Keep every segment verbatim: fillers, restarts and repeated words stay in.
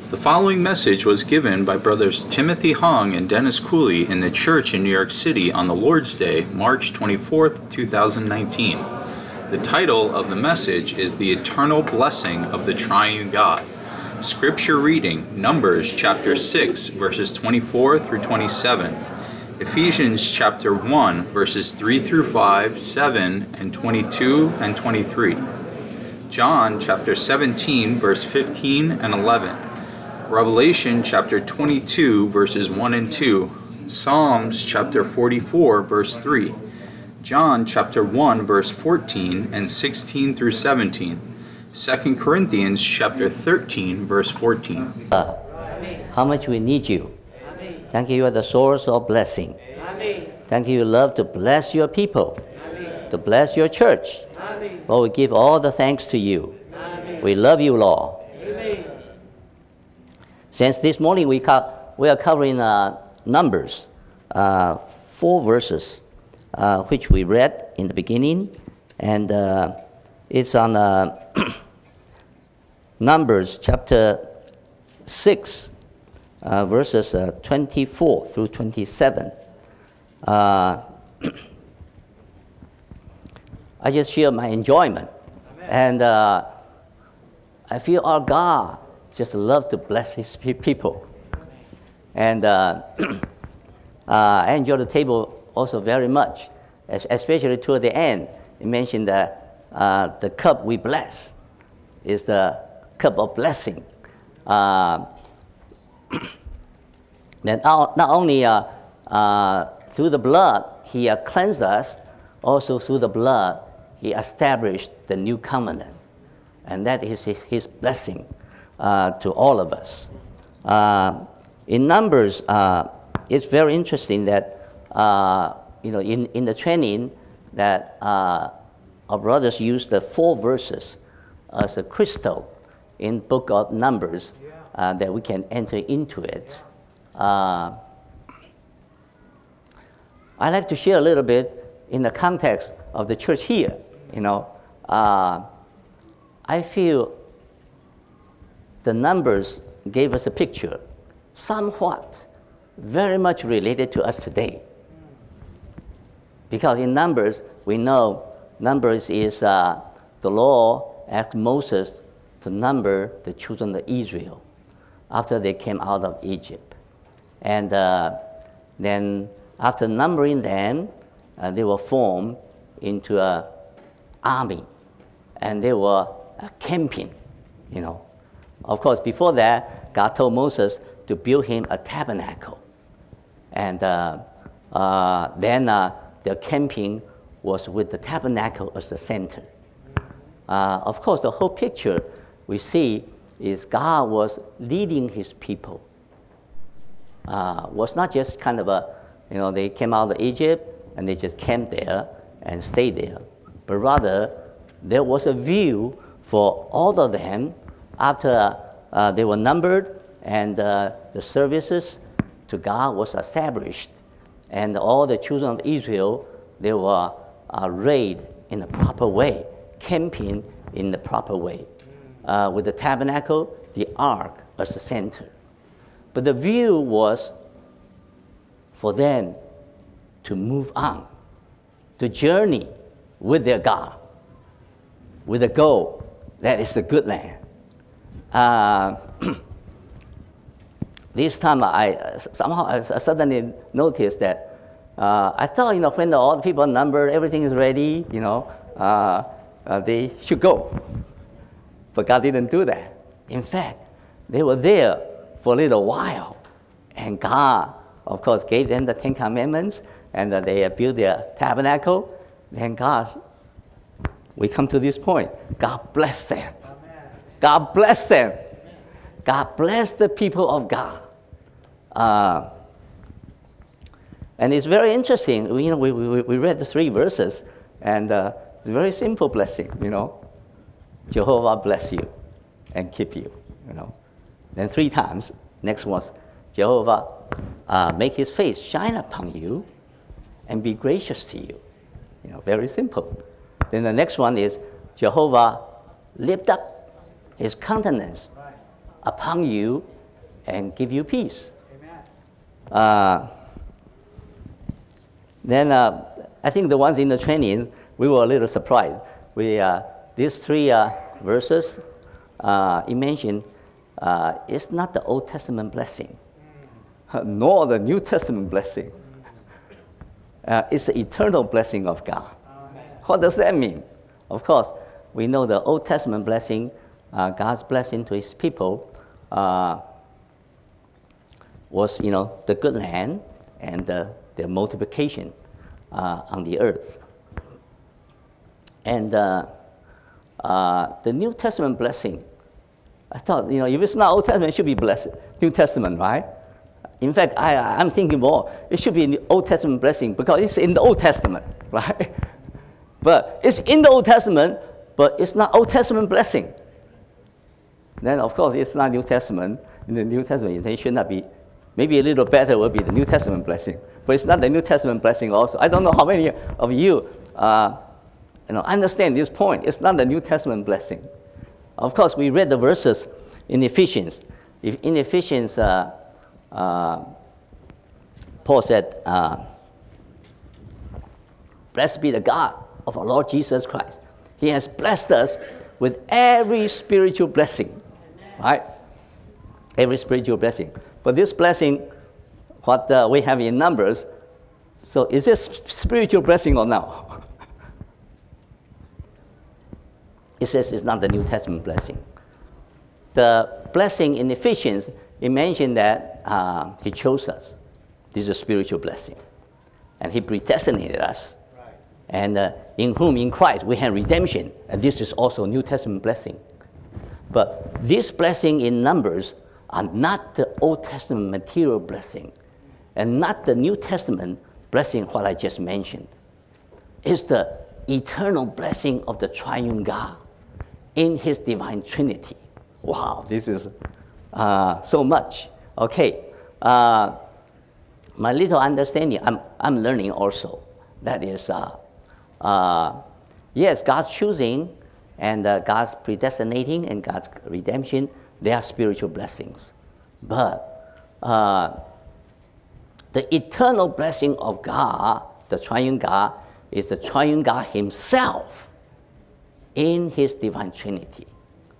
The following message was given by Brothers Timothy Hong and Dennis Cooley in the church in New York City on the Lord's Day, March twenty-fourth, two thousand nineteen. The title of the message is The Eternal Blessing of the Triune God. Scripture reading, Numbers chapter six, verses twenty-four through twenty-seven. Ephesians chapter one, verses three through five, seven, and twenty-two and twenty-three. John chapter seventeen, verse fifteen and eleven. Revelation chapter twenty-two, verses one and two. Psalms chapter forty-four, verse three. John chapter one, verse fourteen and sixteen through seventeen. Second Corinthians chapter thirteen, verse fourteen. Uh, how much we need you. Amen. Thank you, you are the source of blessing. Amen. Thank you, you love to bless your people, Amen. to bless your church. Amen. Lord, we give all the thanks to you. Amen. We love you, Lord. Amen. Since this morning we, co- we are covering uh, Numbers, uh, four verses, uh, which we read in the beginning, and uh, it's on uh, Numbers chapter six, uh, verses uh, twenty-four through twenty-seven. Uh, I just share my enjoyment. Amen. And uh, I feel our God just love to bless his pe- people. And uh, uh, I enjoy the table also very much, es- especially toward the end. It mentioned that uh, the cup we bless is the cup of blessing. Uh, that not, not only uh, uh, through the blood he uh, cleansed us, also through the blood he established the new covenant. And that is his, his blessing uh, to all of us. Uh, in Numbers, uh, it's very interesting that, uh, you know, in, in the training that uh, our brothers use the four verses as a crystal in book of Numbers uh, that we can enter into it. Uh, I'd like to share a little bit in the context of the church here. You know, uh, I feel the Numbers gave us a picture, somewhat, very much related to us today. Because in Numbers, we know Numbers is uh, the law asked Moses to number the children of Israel after they came out of Egypt. And uh, then after numbering them, uh, they were formed into an army, and they were uh, camping, you know. Of course, before that, God told Moses to build him a tabernacle. And uh, uh, then uh, their camping was with the tabernacle as the center. Uh, of course, the whole picture we see is God was leading his people. Uh, was not just kind of a, you know, they came out of Egypt and they just camped there and stayed there. But rather, there was a view for all of them after uh, they were numbered and uh, the services to God was established. And all the children of Israel, they were uh, raised in the proper way, camping in the proper way, uh, with the tabernacle, the ark as the center. But the view was for them to move on, to journey with their God, with a goal that is the good land. Uh, this time, I somehow I suddenly noticed that uh, I thought, you know, when the, all the people are numbered, everything is ready, you know, uh, uh, they should go. But God didn't do that. In fact, they were there for a little while, and God, of course, gave them the Ten Commandments, and uh, they built their tabernacle. Then God, we come to this point, God bless them. Amen. God bless them. God bless the people of God. Uh, and it's very interesting. We, you know, we, we, we read the three verses, and uh, it's a very simple blessing, you know. Jehovah bless you and keep you, you know. Then three times, next one's Jehovah uh, make his face shine upon you and be gracious to you. You know, very simple. Then the next one is Jehovah lift up his countenance upon you and give you peace. Amen. Uh, then uh, I think the ones in the training, we were a little surprised. We, uh, these three uh, verses uh, he mentioned, uh, it's not the Old Testament blessing, nor the New Testament blessing. Uh, it's the eternal blessing of God. Amen. What does that mean? Of course, we know the Old Testament blessing, uh, God's blessing to his people, uh, was, you know, the good land and the, the multiplication uh, on the earth. And uh, uh, the New Testament blessing, I thought, you know, if it's not Old Testament, it should be blessed. New Testament, right? In fact, I, I'm thinking more, it should be in the Old Testament blessing because it's in the Old Testament, right? But it's in the Old Testament, but it's not Old Testament blessing. Then, of course, it's not New Testament. In the New Testament, it should not be. Maybe a little better would be the New Testament blessing. But it's not the New Testament blessing also. I don't know how many of you, uh, you know, understand this point. It's not the New Testament blessing. Of course, we read the verses in Ephesians. If in Ephesians, uh, uh, Paul said, uh, blessed be the God of our Lord Jesus Christ. He has blessed us with every spiritual blessing, right? Every spiritual blessing. But this blessing, what uh, we have in Numbers, so is this spiritual blessing or no? It says it's not the New Testament blessing. The blessing in Ephesians, it mentioned that uh, he chose us. This is a spiritual blessing. And he predestinated us. Right. And uh, in whom, in Christ, we have redemption. And this is also a New Testament blessing. But this blessing in Numbers are not the Old Testament material blessing and not the New Testament blessing, what I just mentioned. It's the eternal blessing of the triune God in his divine Trinity. Wow, this is uh, so much. Okay, uh, my little understanding, I'm, I'm learning also. That is, uh, uh, yes, God's choosing and uh, God's predestinating and God's redemption, they are spiritual blessings. But uh, the eternal blessing of God, the triune God, is the triune God himself in his divine Trinity.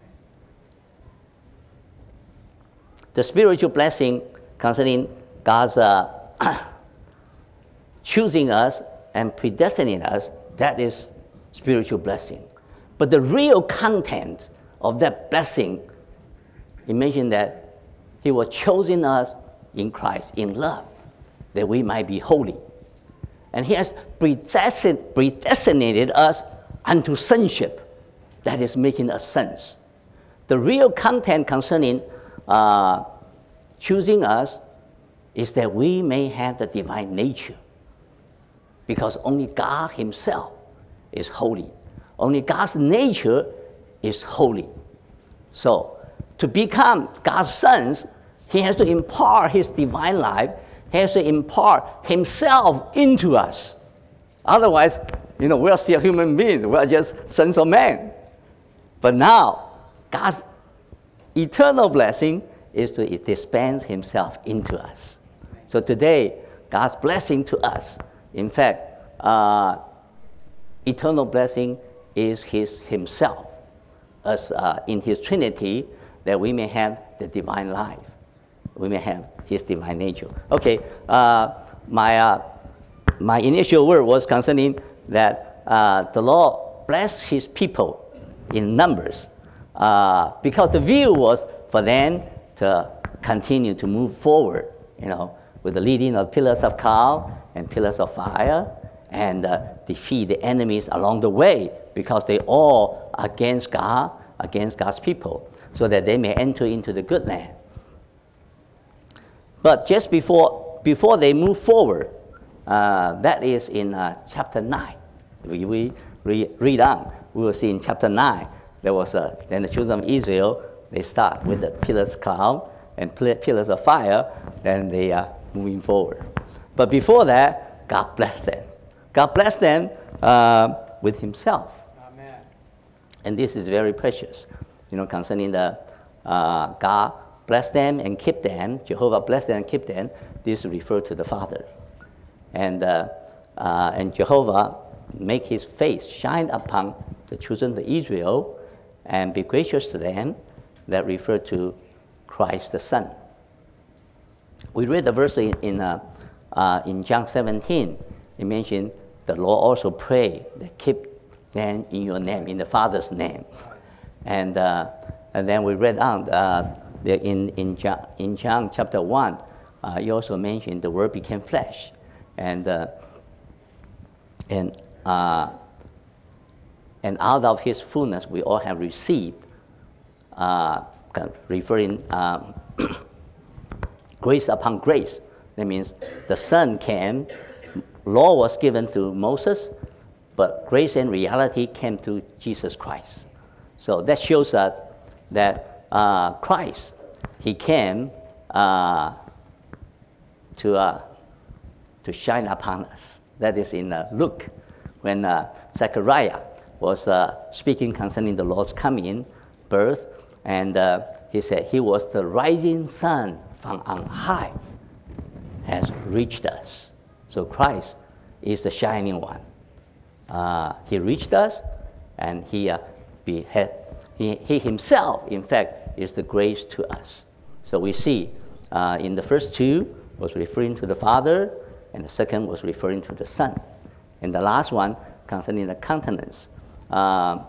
The spiritual blessing concerning God's uh, choosing us and predestining us, that is spiritual blessing. But the real content of that blessing, he mentioned that he was choosing us in Christ, in love, that we might be holy. And he has predestin- predestinated us unto sonship, that is making us sons. The real content concerning uh, choosing us is that we may have the divine nature, because only God himself is holy. Only God's nature is holy. So, to become God's sons, he has to impart his divine life. He has to impart himself into us. Otherwise, you know, we are still human beings. We are just sons of man. But now, God's eternal blessing is to dispense himself into us. So today, God's blessing to us, in fact, uh, eternal blessing is his himself, as uh, in his Trinity, that we may have the divine life. We may have his divine nature. Okay, uh, my, uh, my initial word was concerning that uh, the Lord blessed his people in Numbers uh, because the view was for them to continue to move forward, you know, with the leading of pillars of cloud and pillars of fire, and uh, defeat the enemies along the way, because they all are against God, against God's people, so that they may enter into the good land. But just before before they move forward, uh, that is in uh, chapter nine. We, we re- read on, we will see in chapter nine, there was a, then the children of Israel, they start with the pillars of cloud and pillars of fire, then they are moving forward. But before that, God blessed them. God blessed them uh, with himself. Amen. And this is very precious, you know, concerning the uh, God bless them and keep them, Jehovah bless them and keep them, this refers to the Father. And, uh, uh, and Jehovah make his face shine upon the children of Israel and be gracious to them, that refer to Christ the Son. We read the verse in, in, uh, uh, in John seventeen. It mentioned the Lord also pray that keep them in your name, in the Father's name. And, uh, and then we read on uh, in, in, John, in John chapter one, uh, he also mentioned the Word became flesh. And, uh, and, uh, and out of his fullness we all have received, uh, referring um, grace upon grace. That means the Son came, law was given to Moses, but grace and reality came to Jesus Christ. So that shows us that uh, Christ, he came uh, to, uh, to shine upon us. That is in uh, Luke, when uh, Zechariah was uh, speaking concerning the Lord's coming, birth, and uh, he said, he was the rising sun from on high has reached us. So Christ is the shining one. Uh, he reached us, and he, uh, be, had, he, he himself, in fact, is the grace to us. So we see uh, in the first two was referring to the Father, and the second was referring to the Son. And the last one concerning the countenance. Uh,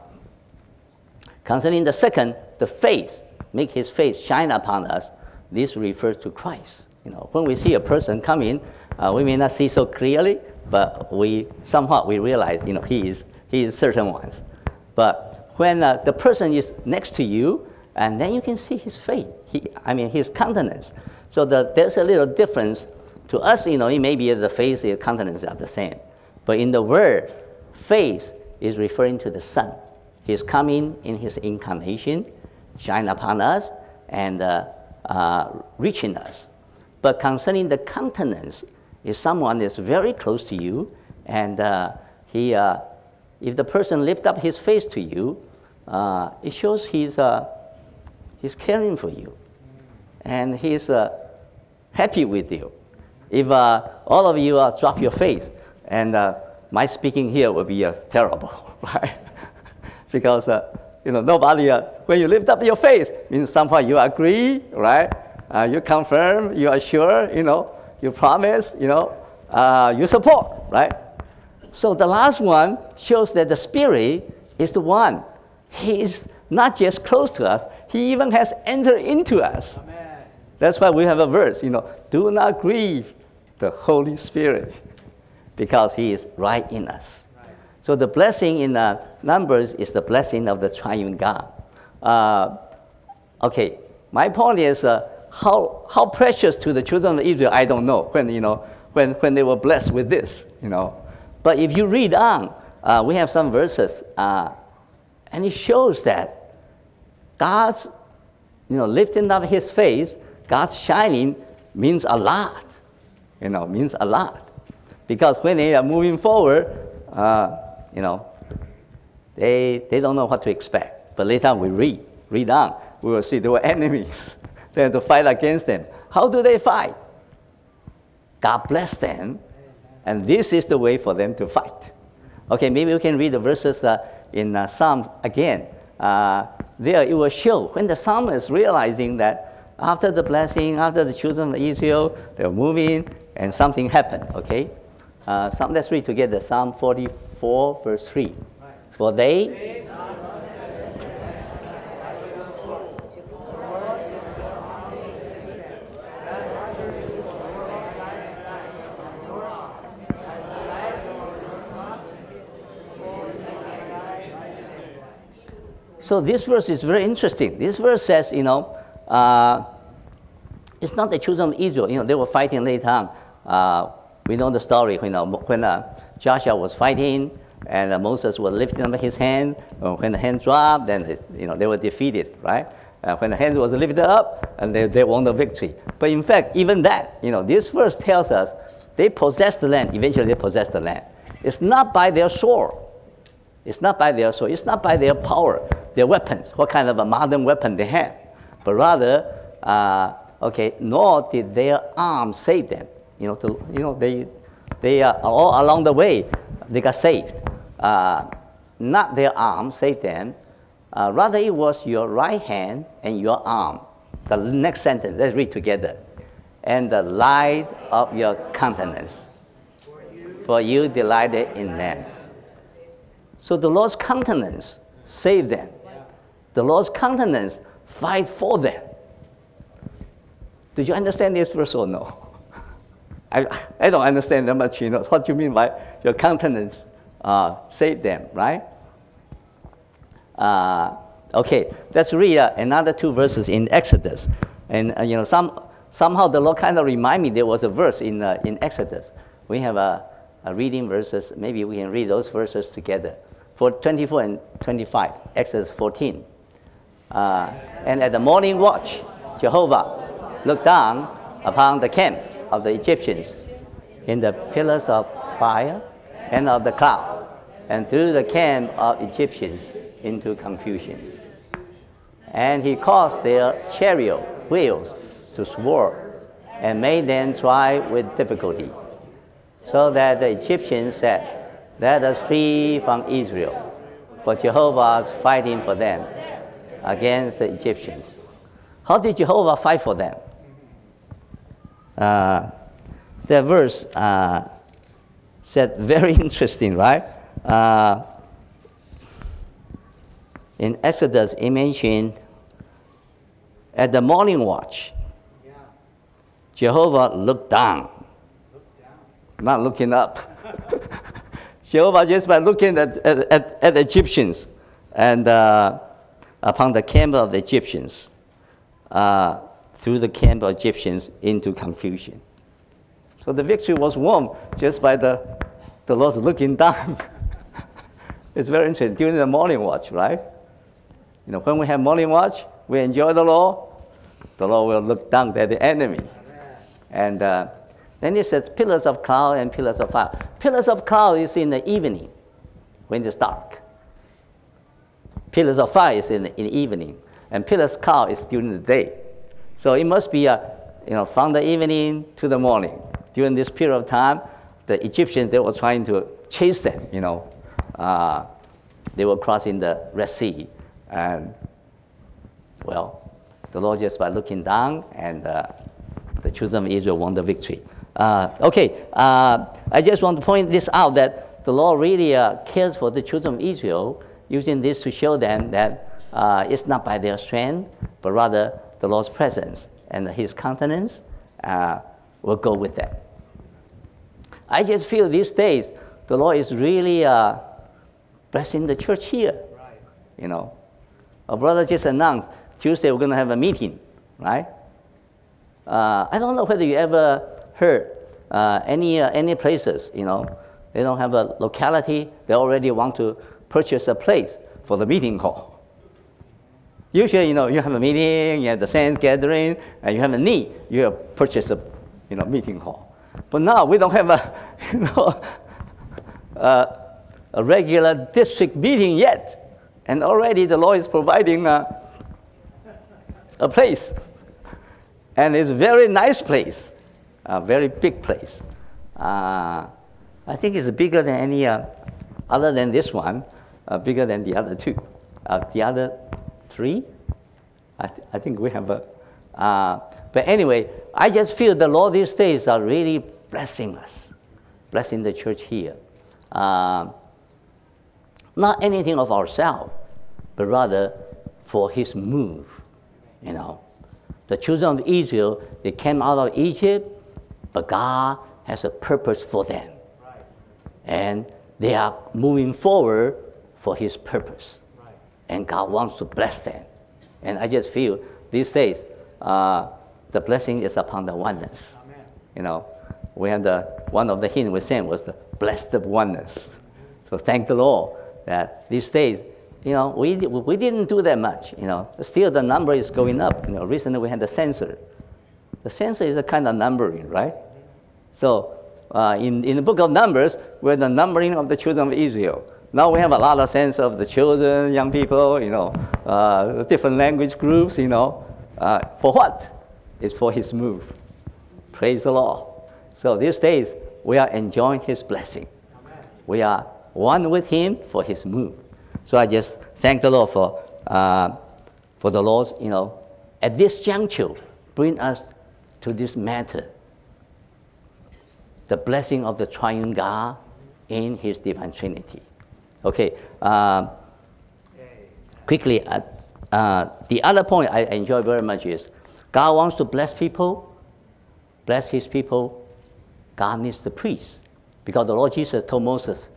concerning the second, the face, make his face shine upon us. This refers to Christ. You know, when we see a person coming, uh, we may not see so clearly, but we somehow we realize, you know, he is he is certain ones. But when uh, the person is next to you, and then you can see his face. He, I mean, his countenance. So the, there's a little difference. To us, you know, it may be the face and countenance are the same, but in the word, face is referring to the Son. He's coming in his incarnation, shine upon us, and uh, uh, reaching us. But concerning the countenance, if someone is very close to you, and uh, he, uh, if the person lift up his face to you, uh, it shows he's, uh, he's caring for you, and he's uh, happy with you. If uh, all of you uh, drop your face, and uh, my speaking here will be uh, terrible, right? Because uh, you know, nobody, uh, when you lift up your face, means somehow you agree, right? Uh, you confirm, you are sure, you know, you promise, you know, uh, you support, right? So the last one shows that the Spirit is the one. He is not just close to us, he even has entered into us. Amen. That's why we have a verse, you know, do not grieve the Holy Spirit, because he is right in us. Right. So the blessing in uh, Numbers is the blessing of the triune God. Uh, okay, my point is, uh, how how precious to the children of Israel, I don't know, when, you know, when, when they were blessed with this, you know. But if you read on, uh, we have some verses, uh, and it shows that God's, you know, lifting up his face, God's shining means a lot, you know, means a lot. Because when they are moving forward, uh, you know, they, they don't know what to expect. But later on we read, read on, we will see there were enemies. They have to fight against them. How do they fight? God bless them, and this is the way for them to fight. Okay, maybe we can read the verses uh, in uh, Psalm again. Uh, there it will show when the psalmist is realizing that after the blessing, after the children of Israel, they're moving, and something happened, okay? Uh, Psalm, let's read together, Psalm forty-four, verse three. For they... So this verse is very interesting. This verse says, you know, uh, it's not the children of Israel. You know, they were fighting later on. Uh, we know the story. You know, when uh, Joshua was fighting and uh, Moses was lifting up his hand. Uh, when the hand dropped, then you know they were defeated, right? Uh, when the hand was lifted up, and they, they won the victory. But in fact, even that, you know, this verse tells us they possessed the land. Eventually, they possessed the land. It's not by their sword. It's not by their sword. It's not by their power, their weapons, what kind of a modern weapon they have, but rather uh, okay, nor did their arm save them. You know, to, you know, they, they uh, all along the way, they got saved. Uh, not their arm saved them. Uh, rather, it was your right hand and your arm. The next sentence, let's read together. And the light of your countenance, for you delighted in them. So the Lord's countenance saved them. The Lord's countenance fight for them. Do you understand this verse or no? I, I don't understand that much, you know. What do you mean by your countenance uh, saved them, right? Uh, okay, let's read uh, another two verses in Exodus. And, uh, you know, some, somehow the Lord kind of remind me there was a verse in, uh, in Exodus. We have a, a reading verses. Maybe we can read those verses together. For twenty-four and twenty-five, Exodus fourteen. Uh, and at the morning watch, Jehovah looked down upon the camp of the Egyptians in the pillars of fire and of the cloud, and threw the camp of Egyptians into confusion. And he caused their chariot wheels to swerve and made them try with difficulty, so that the Egyptians said, "Let us flee from Israel, for Jehovah is fighting for them against the Egyptians." How did Jehovah fight for them? Uh, that verse uh, said very interesting, right? Uh, in Exodus, it mentioned at the morning watch, yeah. Jehovah looked down, looked down. Not looking up. Jehovah just by looking at, at, at the Egyptians and uh, upon the camp of the Egyptians, uh, threw the camp of Egyptians into confusion. So the victory was won just by the, the Lord looking down. It's very interesting. During the morning watch, right? You know, when we have morning watch, we enjoy the Lord. The Lord will look down at the enemy. And uh, then it says pillars of cloud and pillars of fire. Pillars of cloud is in the evening when it's dark. Pillars of fire is in the, in the evening. And pillars of cloud is during the day. So it must be uh, you know, from the evening to the morning. During this period of time, the Egyptians, they were trying to chase them, you know. Uh, they were crossing the Red Sea. And, well, the Lord just by looking down, and uh, the children of Israel won the victory. Uh, okay, uh, I just want to point this out, that the Lord really uh, cares for the children of Israel, using this to show them that uh, it's not by their strength, but rather the Lord's presence and his countenance uh, will go with them. I just feel these days the Lord is really uh, blessing the church here. Right. You know, our brother just announced Tuesday we're going to have a meeting, right? Uh, I don't know whether you ever heard uh, any uh, any places, you know, they don't have a locality, they already want to purchase a place for the meeting hall. Usually, you know, you have a meeting, you have the saints gathering, and you have a need, you have purchase a, you know, meeting hall. But now we don't have a, you know, uh, a regular district meeting yet, and already the Lord is providing a, a place, and it's a very nice place, a very big place. Uh, I think it's bigger than any uh, other than this one, uh, bigger than the other two, uh, the other three. I, th- I think we have a. Uh, but anyway, I just feel the Lord these days are really blessing us, blessing the church here. Uh, not anything of ourselves, but rather for his move, you know. The children of Israel, they came out of Egypt, but God has a purpose for them. Right. And they are moving forward for his purpose. Right. And God wants to bless them. And I just feel these days, uh, the blessing is upon the oneness. Amen. You know, we had the, one of the hymns we sang was the blessed oneness. So thank the Lord that these days, you know, we we didn't do that much, you know. Still the number is going up. You know, recently we had the census. The census is a kind of numbering, right? So uh, in, in the book of Numbers, we're the numbering of the children of Israel. Now we have a lot of sense of the children, young people, you know, uh, different language groups, you know. Uh, for what? is for his move. Praise the Lord. So these days, we are enjoying his blessing. Amen. We are one with him for his move. So I just thank the Lord for, uh, for the Lord, you know, at this juncture, bring us to this matter. The blessing of the triune God in his divine Trinity. Okay, uh, quickly, uh, uh, the other point I enjoy very much is God wants to bless people, bless his people. God needs the priest. Because the Lord Jesus told Moses,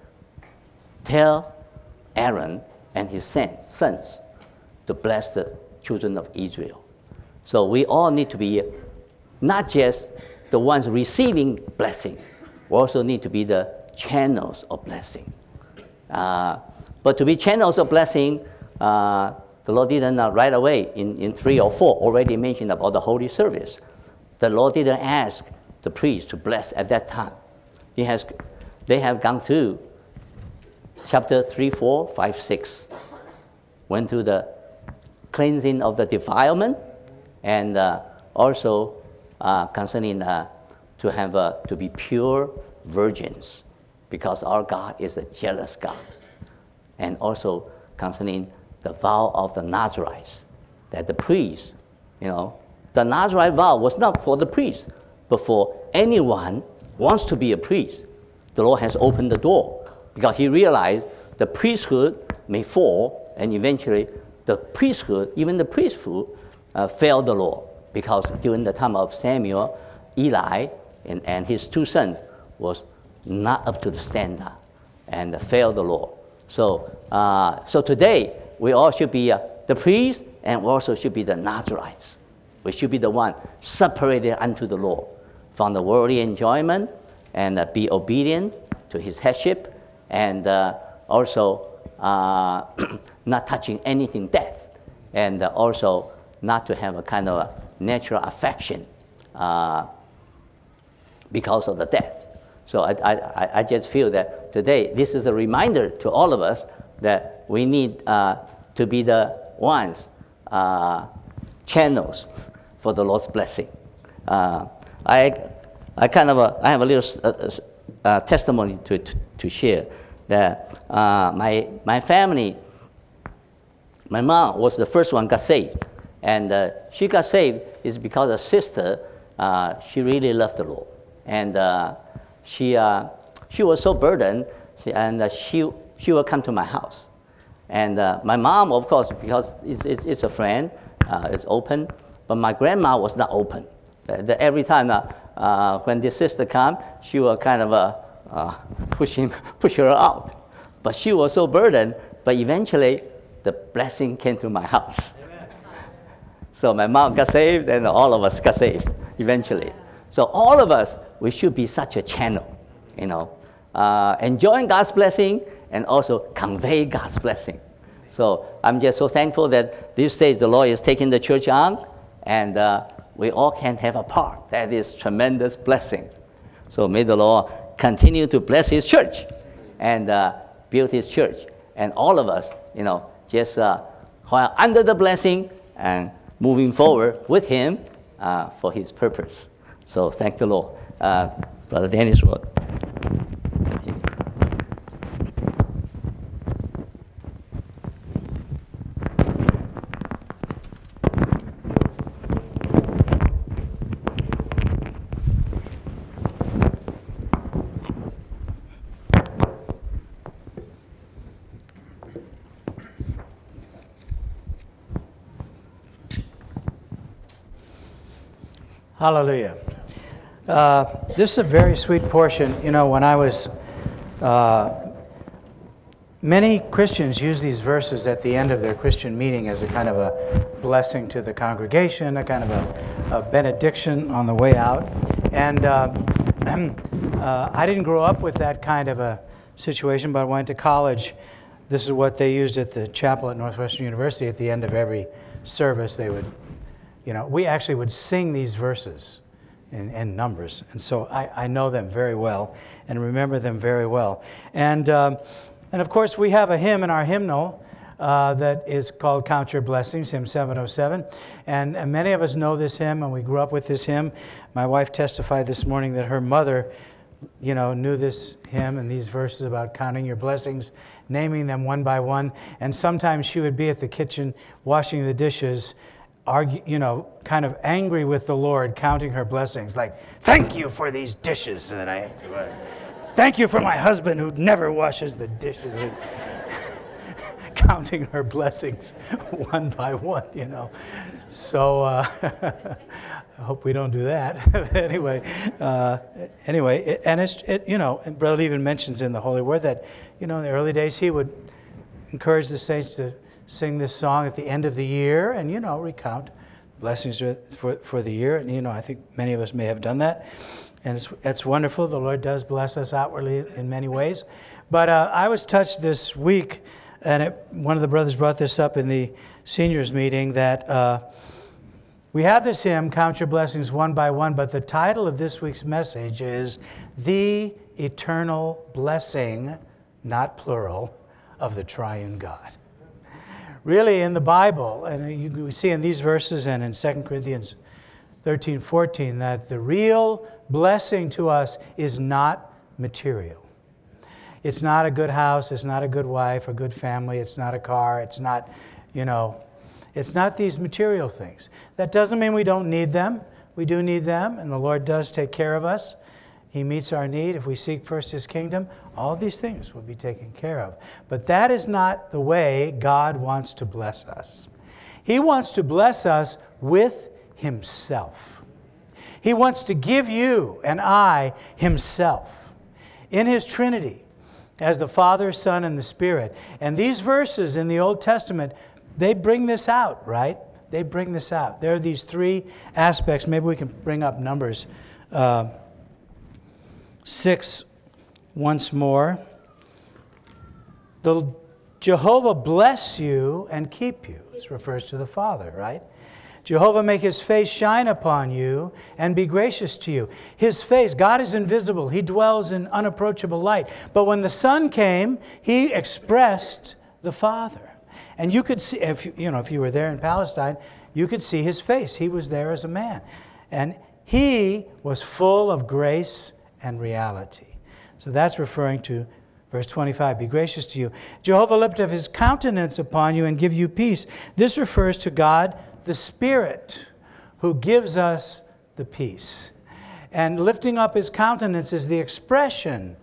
tell Aaron and his sons to bless the children of Israel. So we all need to be not just the ones receiving blessing, we also need to be the channels of blessing. Uh, but to be channels of blessing, uh, the Lord didn't uh, right away in, in three or four already mentioned about the holy service. The Lord didn't ask the priest to bless at that time. He has, they have gone through chapter three, four, five, six, went through the cleansing of the defilement, and uh, also uh, concerning uh, to have uh, to be pure virgins, because our God is a jealous God, and also concerning the vow of the Nazarites, that the priest, you know, the Nazarite vow was not for the priest, but for anyone who wants to be a priest. The Lord has opened the door because he realized the priesthood may fall, and eventually the priesthood, even the priesthood, uh, failed the Lord, because during the time of Samuel, Eli and, and his two sons was not up to the standard and failed the Lord. So, uh, so today we all should be uh, the priests, and we also should be the Nazarites. We should be the one separated unto the Lord from the worldly enjoyment, and uh, be obedient to his headship, and uh, also uh, not touching anything death, and uh, also not to have a kind of a natural affection uh, because of the death. So I, I, I just feel that today this is a reminder to all of us that we need uh, to be the ones, uh, channels for the Lord's blessing. Uh, I, I kind of a, I have a little uh, uh, testimony to, to, to share that uh, my my family, my mom was the first one got saved, and uh, she got saved is because her sister, uh, she really loved the Lord, and uh, she uh, she was so burdened, she, and uh, she she would come to my house, and uh, my mom, of course, because it's it's, it's a friend, uh, it's open, but my grandma was not open. The, the, every time uh, uh, when this sister come, she would kind of uh, uh, push him, push her out. But she was so burdened. But eventually, the blessing came to my house. Amen. So my mom got saved, and all of us got saved eventually. So all of us, we should be such a channel, you know, uh, enjoying God's blessing and also convey God's blessing. So I'm just so thankful that these days the Lord is taking the church on, and uh, we all can have a part. That is tremendous blessing. So may the Lord continue to bless his church and uh, build his church. And all of us, you know, just uh, while under the blessing and moving forward with him uh, for his purpose. So thank the Lord. Uh, Brother Dennis will continue. Hallelujah. Uh, this is a very sweet portion. You know, when I was, uh, many Christians use these verses at the end of their Christian meeting as a kind of a blessing to the congregation, a kind of a, a benediction on the way out. And uh, uh, I didn't grow up with that kind of a situation, but I went to college. This is what they used at the chapel at Northwestern University. At the end of every service, they would, you know, we actually would sing these verses in, in numbers. And so I, I know them very well and remember them very well. And, um, and of course, we have a hymn in our hymnal uh, that is called Count Your Blessings, hymn seven oh seven. And, and many of us know this hymn, and we grew up with this hymn. My wife testified this morning that her mother, you know, knew this hymn and these verses about counting your blessings, naming them one by one. And sometimes she would be at the kitchen washing the dishes, argue, you know, kind of angry with the Lord, counting her blessings, like, thank you for these dishes that I have to wash. Thank you for my husband who never washes the dishes. And counting her blessings one by one, you know. So uh, I hope we don't do that. anyway, uh, anyway, it, and it's it, you know, and Brother even mentions in the Holy Word that, you know, in the early days he would encourage the saints to sing this song at the end of the year, and you know, recount blessings for for the year. And you know, I think many of us may have done that, and it's it's wonderful. The Lord does bless us outwardly in many ways. But uh, I was touched this week, and it, one of the brothers brought this up in the seniors meeting, that uh, we have this hymn, Count Your Blessings One by One, but the title of this week's message is The Eternal Blessing, not plural, of the Triune God. Really, in the Bible, and you we see in these verses and in Second Corinthians thirteen, fourteen, that the real blessing to us is not material. It's not a good house, it's not a good wife, a good family, it's not a car, it's not, you know, it's not these material things. That doesn't mean we don't need them. We do need them, and the Lord does take care of us. He meets our need. If we seek first His kingdom, all these things will be taken care of. But that is not the way God wants to bless us. He wants to bless us with Himself. He wants to give you and I Himself in His Trinity as the Father, Son, and the Spirit. And these verses in the Old Testament, they bring this out, right? They bring this out. There are these three aspects. Maybe we can bring up Numbers uh, six once more. The Jehovah bless you and keep you. This refers to the Father, right? Jehovah make His face shine upon you and be gracious to you. His face, God is invisible. He dwells in unapproachable light. But when the Son came, He expressed the Father. And you could see, if you, you know, if you were there in Palestine, you could see His face. He was there as a man. And He was full of grace and reality. So that's referring to verse twenty-five, be gracious to you. Jehovah lift up His countenance upon you and give you peace. This refers to God, the Spirit, who gives us the peace. And lifting up His countenance is the expression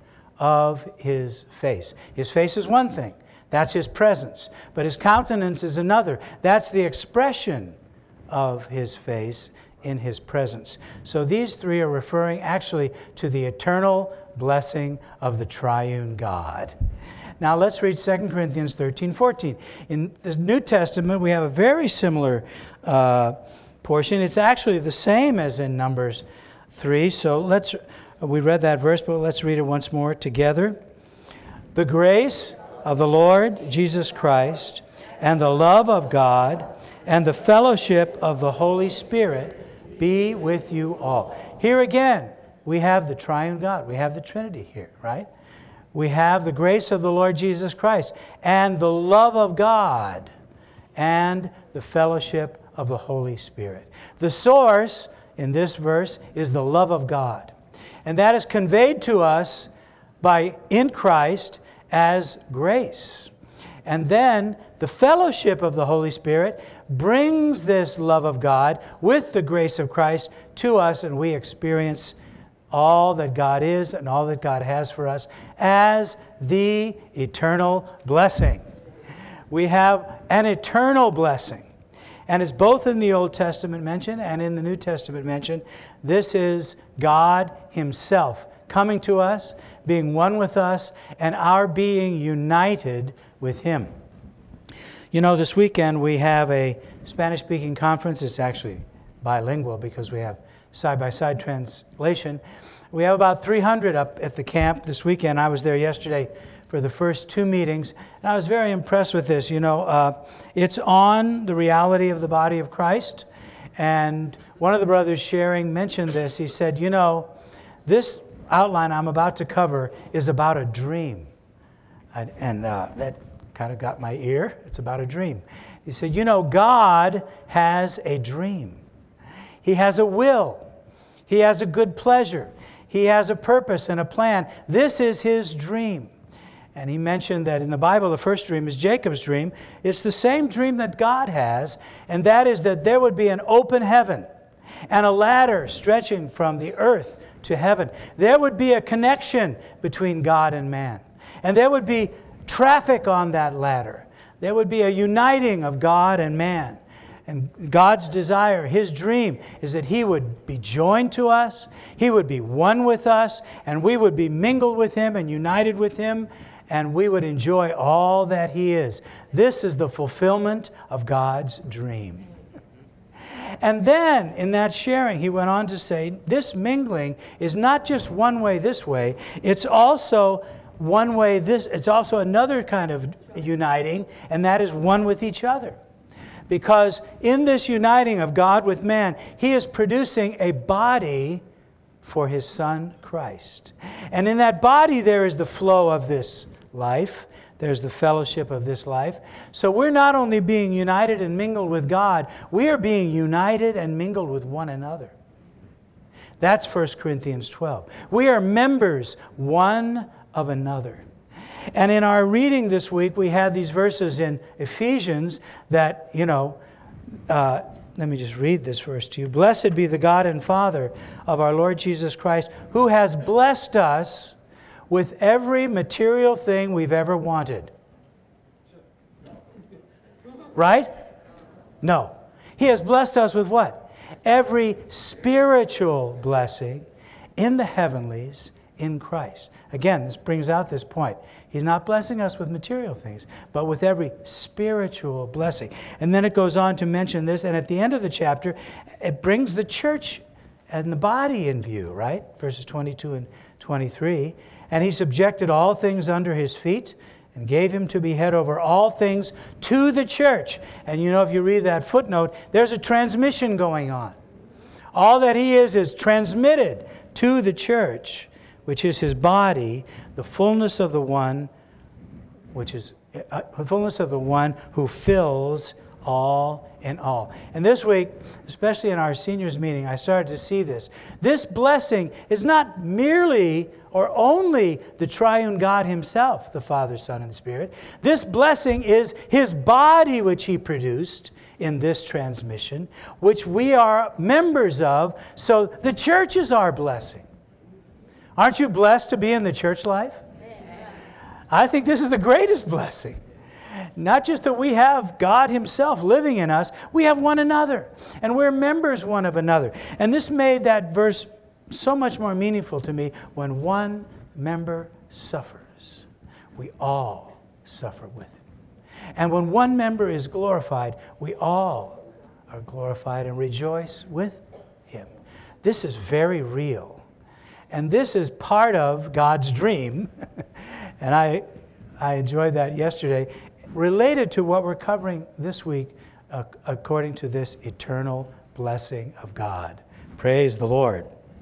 of His face. His face is one thing. That's His presence. But His countenance is another. That's the expression of His face in His presence. So these three are referring actually to the eternal blessing of the triune God. Now let's read Second Corinthians thirteen, fourteen. In the New Testament, we have a very similar uh, portion. It's actually the same as in Numbers three. So let's, we read that verse, but let's read it once more together. The grace of the Lord Jesus Christ and the love of God and the fellowship of the Holy Spirit be with you all. Here again, we have the triune God. We have the Trinity here, right? We have the grace of the Lord Jesus Christ and the love of God and the fellowship of the Holy Spirit. The source in this verse is the love of God. And that is conveyed to us by in Christ as grace. And then the fellowship of the Holy Spirit brings this love of God with the grace of Christ to us, and we experience all that God is and all that God has for us as the eternal blessing. We have an eternal blessing. And it's both in the Old Testament mentioned and in the New Testament mentioned. This is God Himself coming to us, being one with us, and our being united with Him. You know, this weekend we have a Spanish-speaking conference. It's actually bilingual because we have side-by-side translation. We have about three hundred up at the camp this weekend. I was there yesterday for the first two meetings, and I was very impressed with this. You know, uh, it's on the reality of the body of Christ, and one of the brothers sharing mentioned this. He said, you know, this outline I'm about to cover is about a dream. And, and uh, that kind of got my ear. It's about a dream. He said, you know, God has a dream. He has a will. He has a good pleasure. He has a purpose and a plan. This is His dream. And he mentioned that in the Bible, the first dream is Jacob's dream. It's the same dream that God has, and that is that there would be an open heaven and a ladder stretching from the earth to heaven. There would be a connection between God and man. And there would be traffic on that ladder. There would be a uniting of God and man. And God's desire, His dream, is that He would be joined to us, He would be one with us, and we would be mingled with Him and united with Him, and we would enjoy all that He is. This is the fulfillment of God's dream. And then, in that sharing, he went on to say, this mingling is not just one way this way, it's also one way this, it's also another kind of uniting, and that is one with each other. Because in this uniting of God with man, He is producing a body for His Son, Christ. And in that body, there is the flow of this life. There's the fellowship of this life. So we're not only being united and mingled with God, we are being united and mingled with one another. That's First Corinthians twelve. We are members one of another. And in our reading this week, we had these verses in Ephesians that, you know, uh, let me just read this verse to you. Blessed be the God and Father of our Lord Jesus Christ, who has blessed us with every material thing we've ever wanted. Right? No. He has blessed us with what? Every spiritual blessing in the heavenlies in Christ. Again, this brings out this point. He's not blessing us with material things, but with every spiritual blessing. And then it goes on to mention this, and at the end of the chapter, it brings the church and the body in view, right? Verses twenty-two and twenty-three. And He subjected all things under His feet and gave Him to be head over all things to the church. And you know, if you read that footnote, there's a transmission going on. All that He is is transmitted to the church, which is His body, the fullness of the one, which is uh, the fullness of the one who fills all in all. And this week, especially in our seniors meeting, I started to see this. This blessing is not merely or only the triune God Himself, the Father, Son, and Spirit. This blessing is His body which He produced in this transmission, which we are members of, so the church is our blessing. Aren't you blessed to be in the church life? I think this is the greatest blessing. Not just that we have God Himself living in us, we have one another. And we're members one of another. And this made that verse so much more meaningful to me. When one member suffers, we all suffer with it. And when one member is glorified, we all are glorified and rejoice with Him. This is very real. And this is part of God's dream. And I, I enjoyed that yesterday. Related to what we're covering this week, uh, according to this eternal blessing of God. Praise the Lord.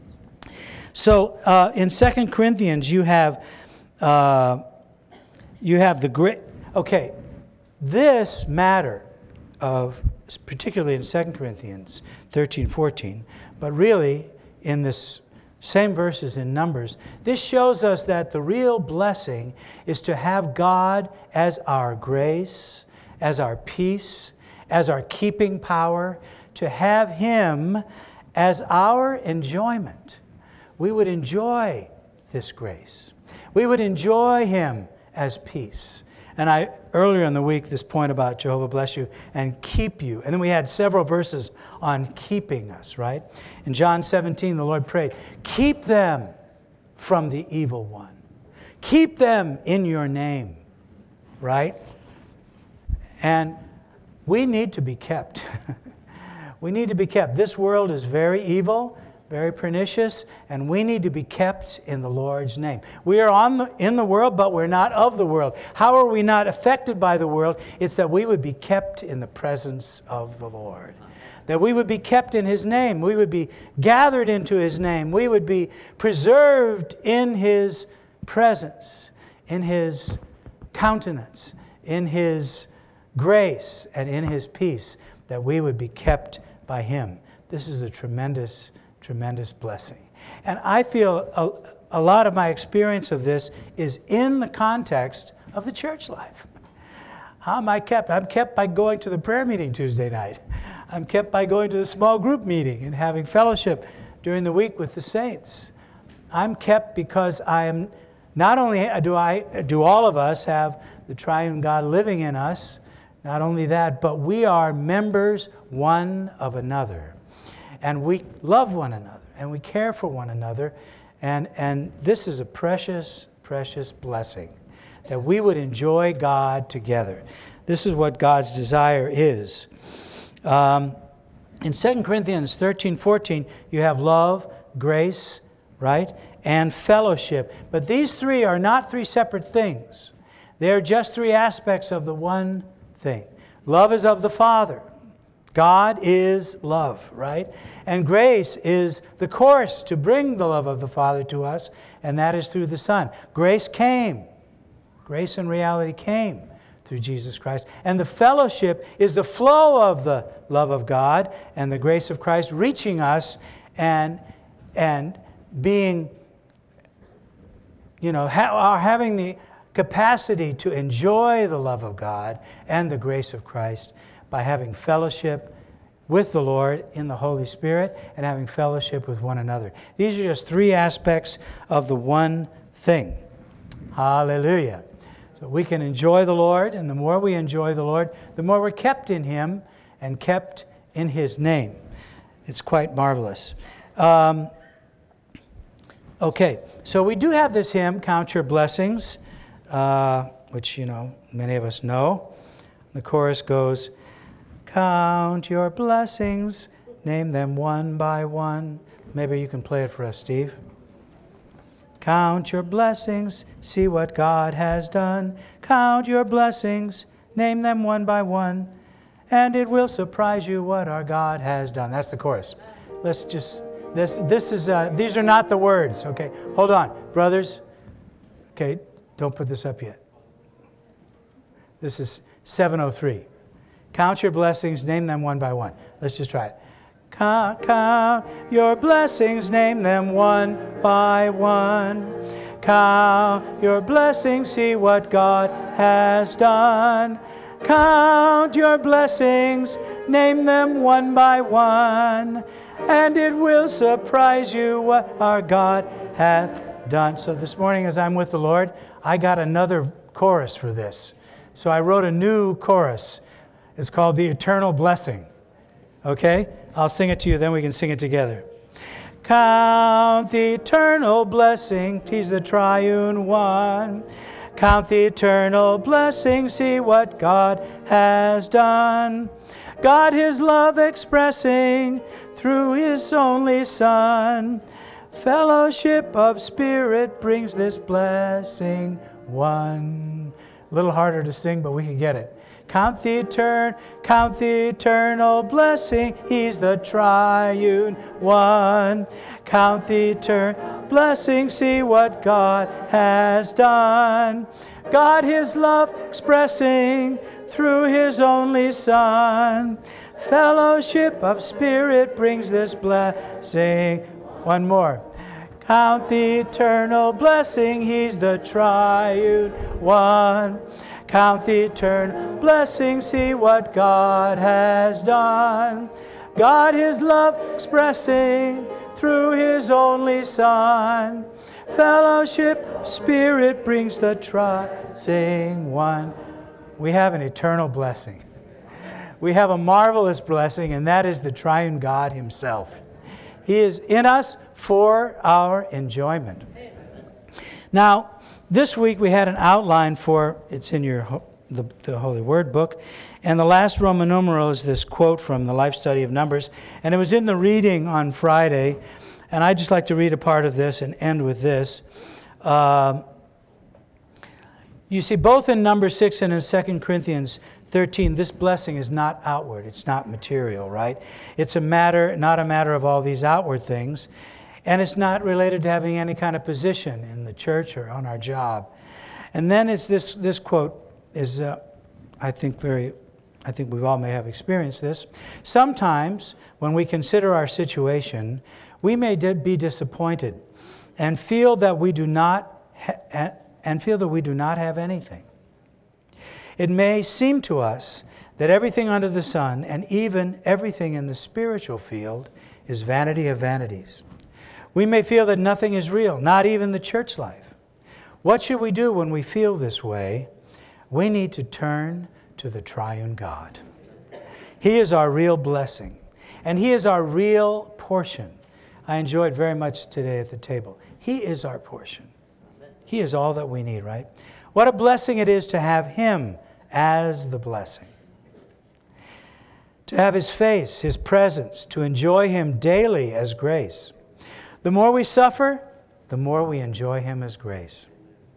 So uh, in Second Corinthians, you have uh, you have the great. Okay, this matter of particularly in Second Corinthians thirteen, fourteen, but really in this same verses in Numbers, this shows us that the real blessing is to have God as our grace, as our peace, as our keeping power, to have Him as our enjoyment. We would enjoy this grace. We would enjoy Him as peace. And I, earlier in the week, this point about Jehovah bless you and keep you. And then we had several verses on keeping us, right? In John seventeen, the Lord prayed, keep them from the evil one. Keep them in your name, right? And we need to be kept. We need to be kept. This world is very evil, very pernicious, and we need to be kept in the Lord's name. We are on the, in the world, but we're not of the world. How are we not affected by the world? It's that we would be kept in the presence of the Lord. That we would be kept in His name. We would be gathered into His name. We would be preserved in His presence, in His countenance, in His grace and in His peace, that we would be kept by Him. This is a tremendous, tremendous blessing. And I feel a, a lot of my experience of this is in the context of the church life. How am I kept? I'm kept by going to the prayer meeting Tuesday night. I'm kept by going to the small group meeting and having fellowship during the week with the saints. I'm kept because I am, not only do I, do all of us have the triune God living in us, not only that, but we are members one of another. And we love one another, and we care for one another. And, and this is a precious, precious blessing, that we would enjoy God together. This is what God's desire is. Um, in Second Corinthians thirteen, fourteen, you have love, grace, right, and fellowship. But these three are not three separate things. They're just three aspects of the one thing. Love is of the Father. God is love, right? And grace is the course to bring the love of the Father to us, and that is through the Son. Grace came. Grace and reality came through Jesus Christ. And the fellowship is the flow of the love of God and the grace of Christ reaching us and, and being, you know, ha- having the capacity to enjoy the love of God and the grace of Christ by having fellowship with the Lord in the Holy Spirit and having fellowship with one another. These are just three aspects of the one thing. Hallelujah. So we can enjoy the Lord, and the more we enjoy the Lord, the more we're kept in Him and kept in His name. It's quite marvelous. Um, okay, so we do have this hymn, Count Your Blessings, uh, which, you know, many of us know. The chorus goes, count your blessings, name them one by one. Maybe you can play it for us, Steve. Count your blessings, see what God has done. Count your blessings, name them one by one, and it will surprise you what our God has done. That's the chorus. Let's just, this this is, uh, these are not the words, okay? Hold on, brothers. Okay, don't put this up yet. This is seven oh three. Count your blessings, name them one by one. Let's just try it. Count, count your blessings, name them one by one. Count your blessings, see what God has done. Count your blessings, name them one by one, and it will surprise you what our God hath done. So this morning as I'm with the Lord, I got another chorus for this. So I wrote a new chorus. It's called The Eternal Blessing. Okay? I'll sing it to you, then we can sing it together. Count the eternal blessing, He's the triune one. Count the eternal blessing, see what God has done. God His love expressing through His only Son. Fellowship of Spirit brings this blessing one. A little harder to sing, but we can get it. Count the etern, count the eternal blessing, He's the triune one. Count the eternal blessing, see what God has done. God His love expressing through His only Son. Fellowship of Spirit brings this blessing. One more. Count the eternal blessing, He's the triune one. Count the eternal blessing, see what God has done. God His love expressing through His only Son. Fellowship of Spirit brings the triune one. We have an eternal blessing. We have a marvelous blessing, and that is the triune God Himself. He is in us for our enjoyment. Now, this week we had an outline for, it's in your the, the Holy Word book, and the last Roman numeral is this quote from the Life Study of Numbers, and it was in the reading on Friday, and I'd just like to read a part of this and end with this. Uh, you see, both in Numbers six and in Second Corinthians thirteen, this blessing is not outward, it's not material, right? It's a matter, not a matter of all these outward things. And it's not related to having any kind of position in the church or on our job. And then it's this, this quote is uh, I think very, I think we all may have experienced this. Sometimes, when we consider our situation, we may be disappointed and feel that we do not ha- and feel that we do not have anything. It may seem to us that everything under the sun, and even everything in the spiritual field, is vanity of vanities. We may feel that nothing is real, not even the church life. What should we do when we feel this way? We need to turn to the triune God. He is our real blessing, and He is our real portion. I enjoyed very much today at the table. He is our portion. He is all that we need, right? What a blessing it is to have Him as the blessing. To have His face, His presence, to enjoy Him daily as grace. The more we suffer, the more we enjoy Him as grace.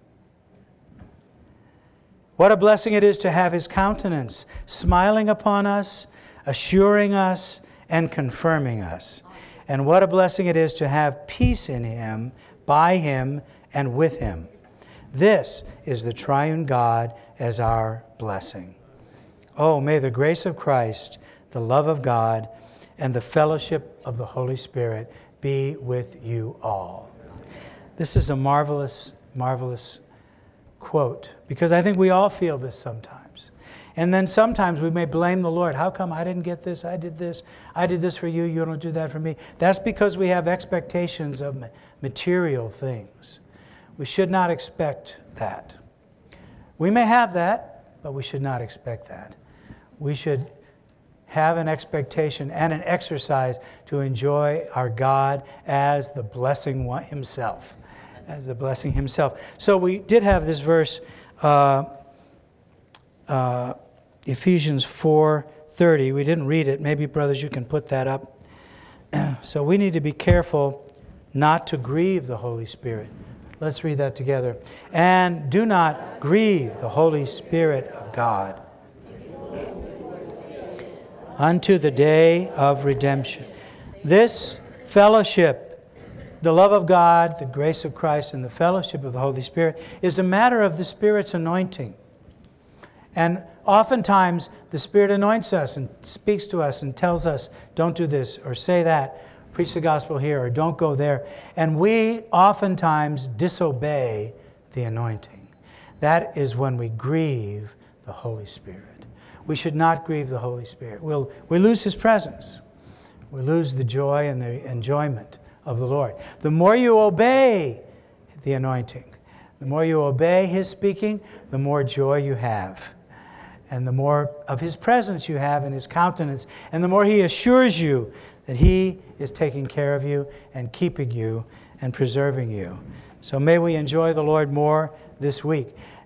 What a blessing it is to have His countenance smiling upon us, assuring us, and confirming us. And what a blessing it is to have peace in Him, by Him, and with Him. This is the triune God as our blessing. Oh, may the grace of Christ, the love of God, and the fellowship of the Holy Spirit be with you all. This is a marvelous, marvelous quote, because I think we all feel this sometimes. And then sometimes we may blame the Lord. How come I didn't get this? I did this. I did this for you. You don't do that for me. That's because we have expectations of material things. We should not expect that. We may have that, but we should not expect that. We should have an expectation and an exercise to enjoy our God as the blessing one Himself. As the blessing Himself. So we did have this verse, uh, uh, Ephesians four thirty. We didn't read it. Maybe, brothers, you can put that up. So we need to be careful not to grieve the Holy Spirit. Let's read that together. And do not grieve the Holy Spirit of God unto the day of redemption. This fellowship, the love of God, the grace of Christ, and the fellowship of the Holy Spirit is a matter of the Spirit's anointing. And oftentimes, the Spirit anoints us and speaks to us and tells us, don't do this or say that, preach the gospel here or don't go there. And we oftentimes disobey the anointing. That is when we grieve the Holy Spirit. We should not grieve the Holy Spirit. We'll, we lose His presence. We lose the joy and the enjoyment of the Lord. The more you obey the anointing, the more you obey His speaking, the more joy you have. And the more of His presence you have in His countenance, and the more He assures you that He is taking care of you and keeping you and preserving you. So may we enjoy the Lord more this week.